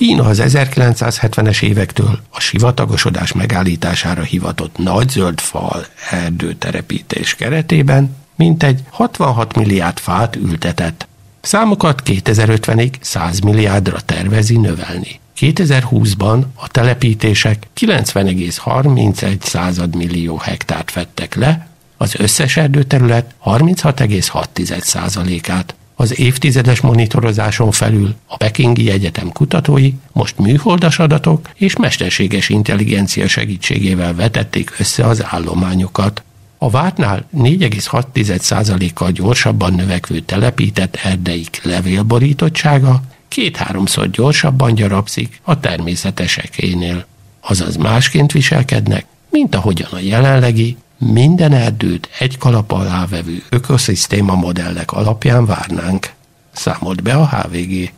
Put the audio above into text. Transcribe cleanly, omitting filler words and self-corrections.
Kína az 1970-es évektől a sivatagosodás megállítására hivatott nagy zöld fal erdőterepítés keretében mintegy 66 milliárd fát ültetett. Számokat 2050-ig 100 milliárdra tervezi növelni. 2020-ban a telepítések 90,31 millió hektárt fettek le, az összes erdőterület 36,6%-át. Az évtizedes monitorozáson felül a Pekingi Egyetem kutatói most műholdas adatok és mesterséges intelligencia segítségével vetették össze az állományokat. A vártnál 4,6%-kal gyorsabban növekvő telepített erdeik levélborítottsága 2-3-szor gyorsabban gyarapszik a természetesekénél. Azaz másként viselkednek, mint ahogyan a jelenlegi, minden erdőt egy kalap alá vevő ökoszisztéma modellek alapján várnánk. Számolt be a HVG.